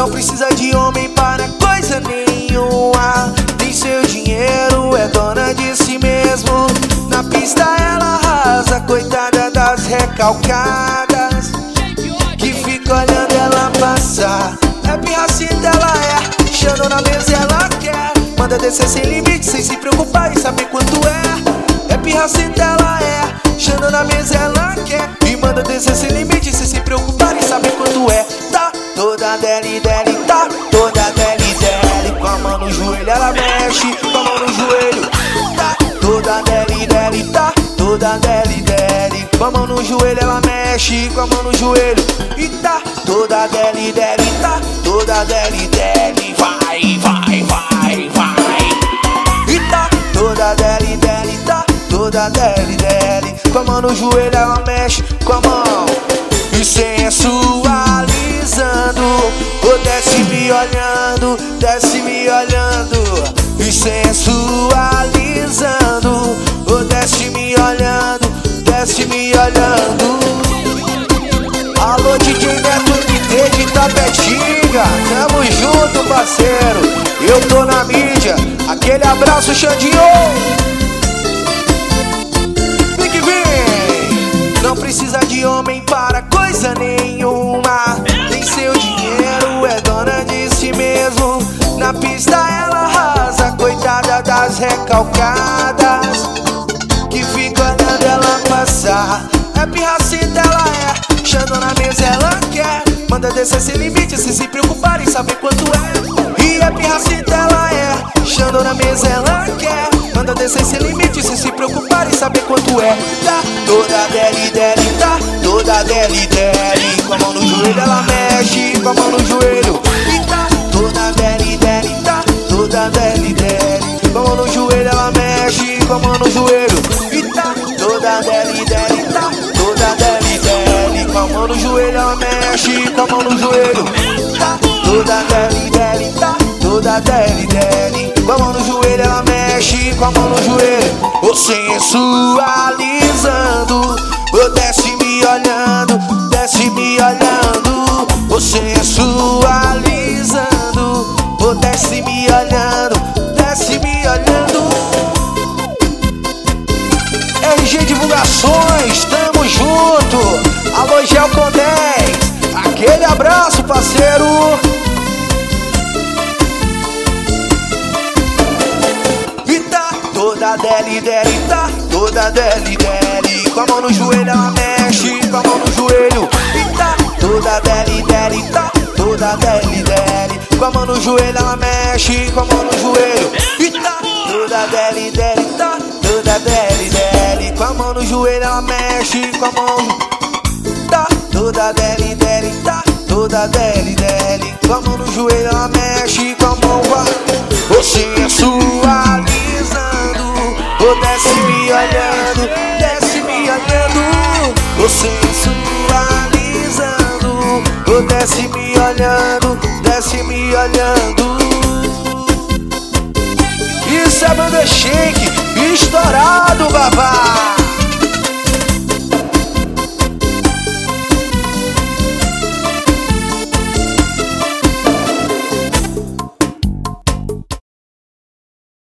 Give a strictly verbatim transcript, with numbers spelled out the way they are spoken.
Não precisa de homem para coisa nenhuma. Tem seu dinheiro, é dona de si mesmo. Na pista ela arrasa, coitada das recalcadas que fica olhando ela passar. É pirracita ela é, chando na mesa ela quer. Manda descer sem limite, sem se preocupar em saber quanto é. É pirracita ela é, chando na mesa ela quer. E manda descer sem limite, sem se preocupar em saber quanto é. Tá toda deli deli, tá toda deli deli. Com a mão no joelho ela mexe, com a mão no joelho. Tá toda deli deli, tá toda deli deli. Com a mão no joelho ela mexe, com a mão no joelho. E tá toda deli deli, tá toda deli deli. Vai, vai, vai, vai. E tá toda deli deli, tá toda deli deli. Com a mão no joelho ela mexe, com a mão. E sensualizando, oh, desce me olhando, desce me olhando. E sensualizando, oh, desce me olhando, desce me olhando. Alô D J Neto M T de Tapetinga, tamo junto parceiro, eu tô na mídia, aquele abraço Xandinho. Vem que vem. Não precisa de homem para coisa nenhuma. Tem seu dinheiro, é dona de si mesmo. Na pista ela arrasa, coitada das recalcadas que fica olhando ela passar. É pirracita ela é, chando na mesa ela quer. Manda descer sem limite, sem se preocupar em saber quanto é. E é pirracita ela é, chando na mesa ela quer. Manda descer sem limite, sem se preocupar em saber quanto é. Tá toda deli deli, tá toda deli deli. Com a mão no joelho ela mexe, com a mão no joelho. E tá toda deli deli, tá toda deli deli. Com a mão no joelho ela mexe, com a mão no joelho. E tá toda deli deli, tá toda deli deli. Com a mão no joelho ela mexe, com a mão no joelho. Tá toda deli deli, tá toda deli deli. Com a mão no joelho ela mexe, com a mão no joelho. Oh, sensualizando, oh, desce me olhando, desce me olhando. Oh, sensualizando, oh, desce me olhando, desce me olhando. R G Divulgações, tamo junto. Alô Gel com dez, aquele abraço parceiro. E tá toda deli deli, tá toda deli deli. Com a mão no joelho ela mexe, com a mão no joelho. E tá toda deli deli, tá toda deli deli. Com a mão no joelho ela mexe, com a mão no joelho. E tá toda deli deli, tá toda deli deli. Com a mão no joelho ela mexe, com a mão. Tá toda deli deli, tá toda deli deli. Com a mão no joelho ela mexe, com a mão vai. Oh, sensualizando, oh, desce me olhando, desce me olhando. Oh, sensualizando, oh, desce me olhando, desce me olhando. Isso é banda shake, estourado, babá.